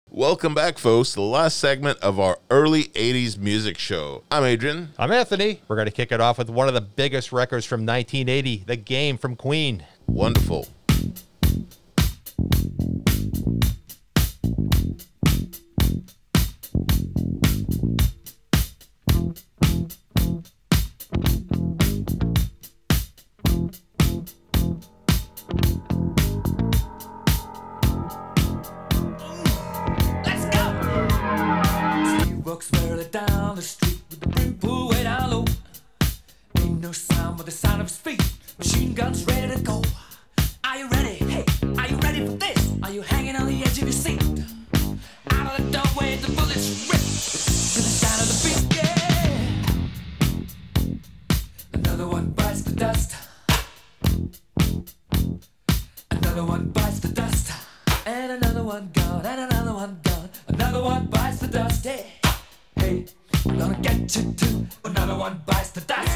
Welcome back, folks, to the last segment of our early 80s music show. I'm Adrian. I'm Anthony. We're going to kick it off with one of the biggest records from 1980, The Game from Queen. Wonderful. Walks barely down the street with the brim pulled way down low. Ain't no sound but the sound of his feet. Machine guns ready to go. Are you ready? Hey, are you ready for this? Are you hanging on the edge of your seat? Out of the doorway, the bullets rip to the sound of the beat. Yeah. Another one bites the dust. Another one bites the dust. And another one gone. And another one gone. Another one bites the dust. Yeah. Hey, I'm gonna get you too. Another one bites the dust.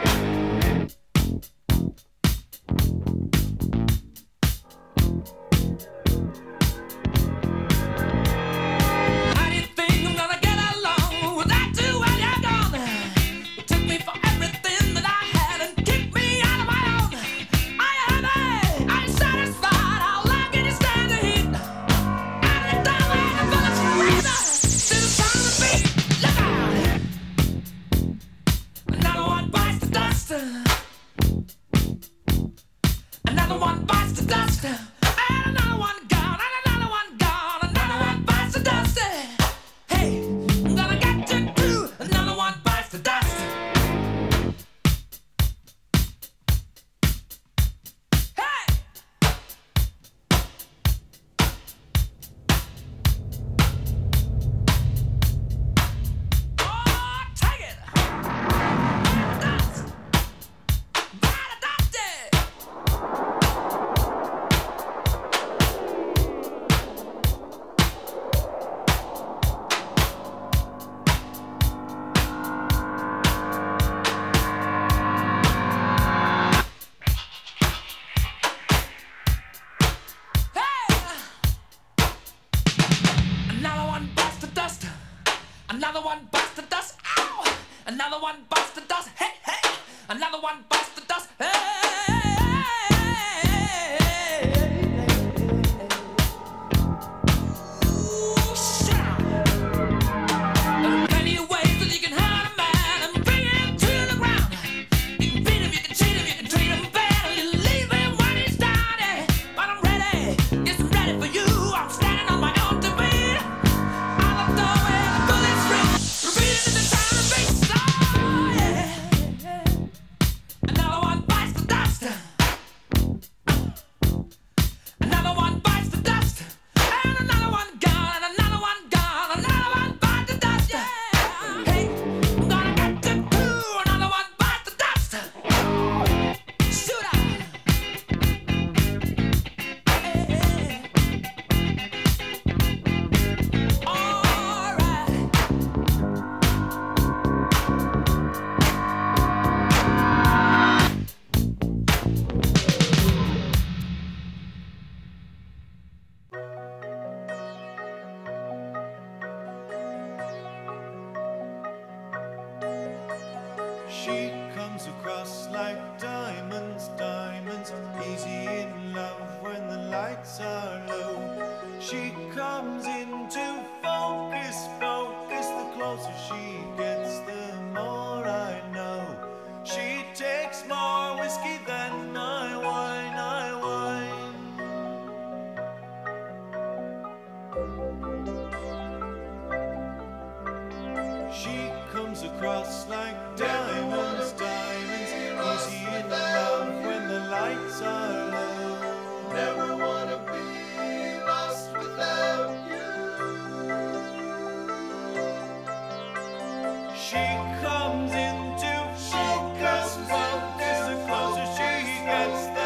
How do you think I'm gonna get along without you when you're gone? You took me for everything that I had and kicked me out of my own. Are you happy? Are you satisfied? How long can you stand the heat? Out of the doorway, the bullets rip to the sound of the beat. Look out! Another one bites the dust. Another one bites the dust. And another one gone. And another one gone. Another one bites the dust. Hey, I'm gonna get you too. Another one bites the dust. Hey! Oh, take it! Dust! Bite the dust! Hey! Another one bites the dust. Another one bites the dust. Ow! Another one bites the dust. Hey, hey! Another one bites the dust. Hey! Ooh, shut up. There are plenty of ways that you can hurt a man and bring him to the ground. You can beat him, you can cheat him, you can treat him bad, or you leave him when he's down. Yeah. But I'm ready, yes, I'm ready for you. I'm standing on my own two feet. Out the doorway, the bullets rip, repeating the sound of beats. Oh, yeah. Another one bites the dust. Another one bites the dust. And another one gone. And another one gone. Another one bites the dust. Yeah. Hey, I'm gonna get you too. Another one bites the dust. Shoot up. Hey. All right. She comes across like diamonds, diamonds, easy in love when the lights are low. She comes into focus, focus, the closer she gets, the more I know. She takes more whiskey than I wine, I wine. She comes across like diamonds, diamonds, easy in love when the lights are low. Never wanna be lost without you. She comes into focus, focus, the closer she gets, the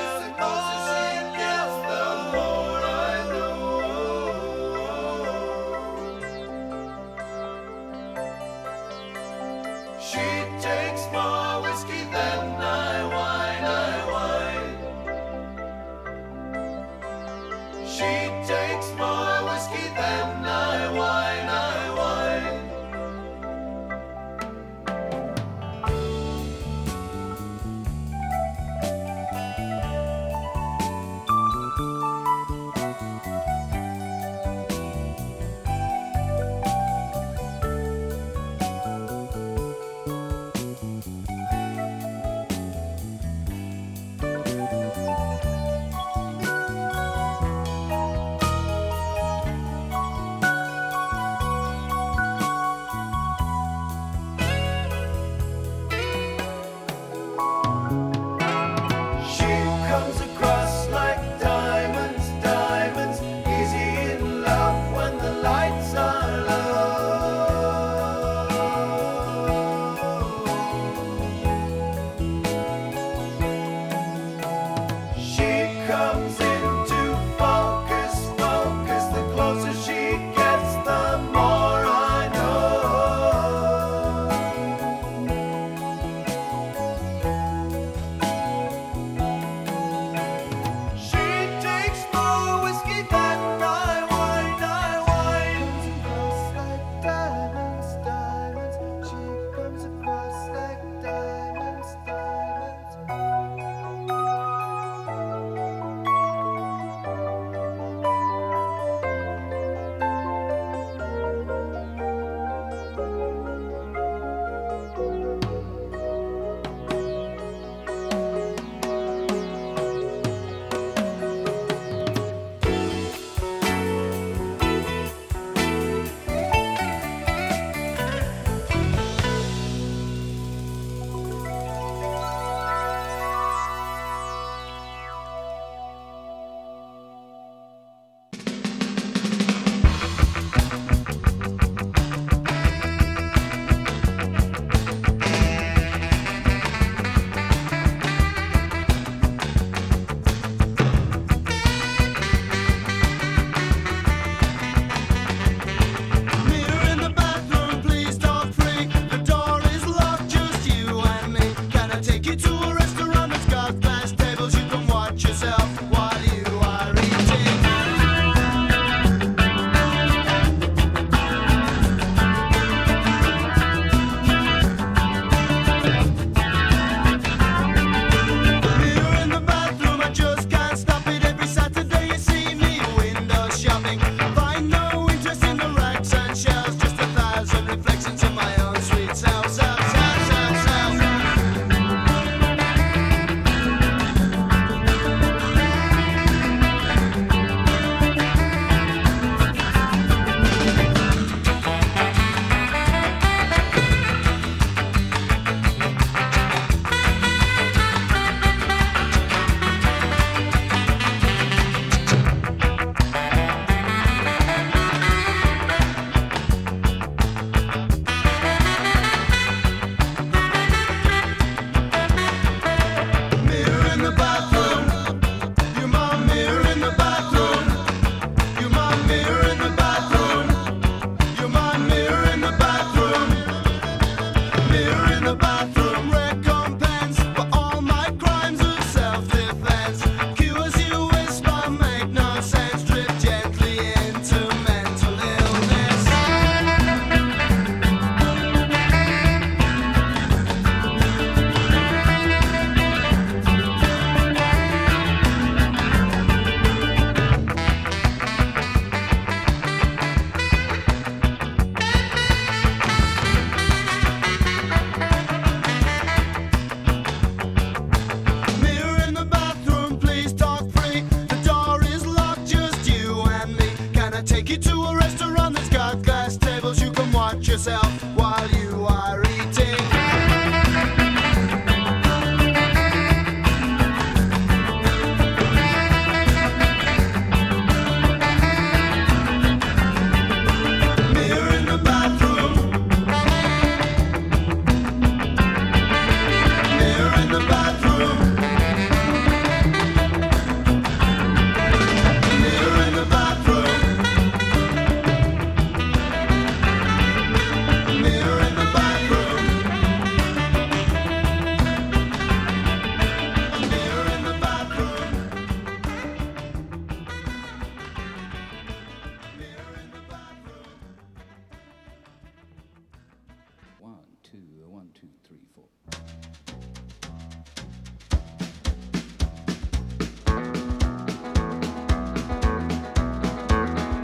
more I know. She takes more whiskey than I wine, I wine. She takes more whiskey than I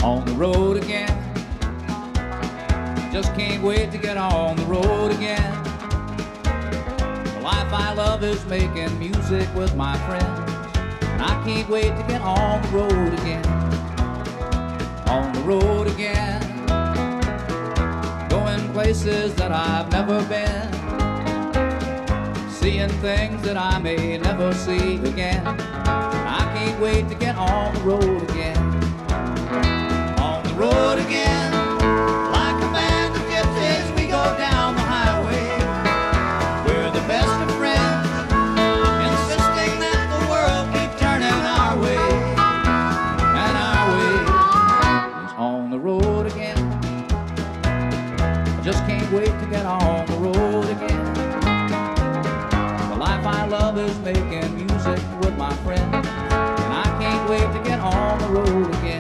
On the road again. Just can't wait to get on the road again. The life I love is making music with my friends, and I can't wait to get on the road again. On the road again. Going places that I've never been, seeing things that I may never see again. I can't wait to get on the road again. On the road again. Like a band of gypsies, we go down the highway. We're the best of friends, insisting that the world keep turning our way. And our way is on the road again. I just can't wait to get on the road again. The life I love is making music with my friends, and I can't wait to get on the road again.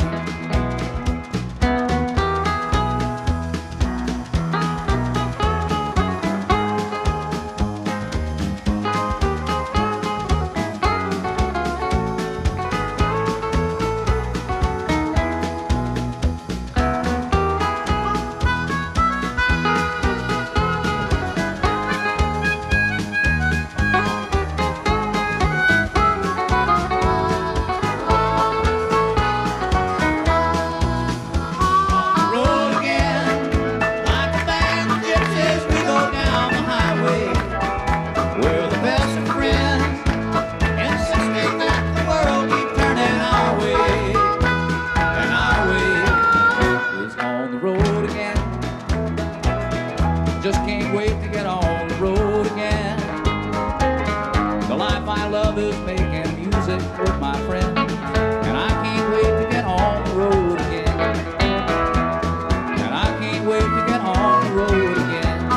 Just can't wait to get on the road again. The life I love is making music with my friends, and I can't wait to get on the road again. And I can't wait to get on the road again.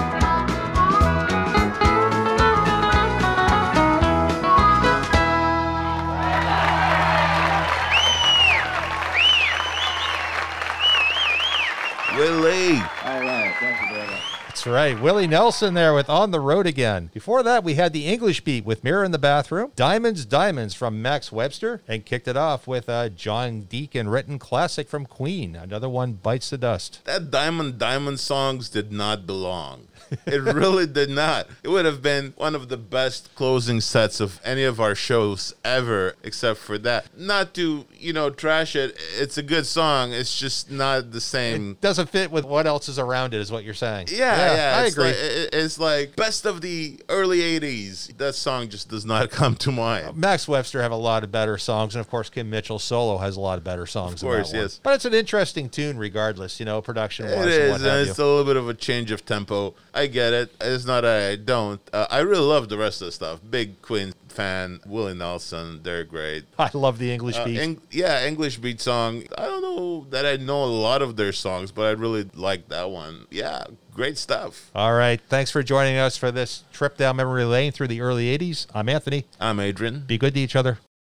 Willie. All right, thank you very much. That's right. Willie Nelson there with On the Road Again. Before that, we had the English Beat with Mirror in the Bathroom, Diamonds from Max Webster, and kicked it off with a John Deacon written classic from Queen. Another one, Bites the Dust. That Diamond songs did not belong. It really did not. It would have been one of the best closing sets of any of our shows ever, except for that. Not to, trash it. It's a good song. It's just not the same. It doesn't fit with what else is around it, is what you're saying. Yeah, I it's agree. It's like best of the early 80s. That song just does not come to mind. Max Webster have a lot of better songs, and of course Kim Mitchell solo has a lot of better songs. Of course, than that one. yes. But it's an interesting tune regardless, production-wise. It and is, what and have it's you. a little bit of a change of tempo. I get it. It's not that I don't. I really love the rest of the stuff. Big Queen fan. Willie Nelson, they're great. I love the English Beat. English Beat song. I don't know that I know a lot of their songs, but I really like that one. Yeah, great stuff. All right. Thanks for joining us for this trip down memory lane through the early 80s. I'm Anthony. I'm Adrian. Be good to each other.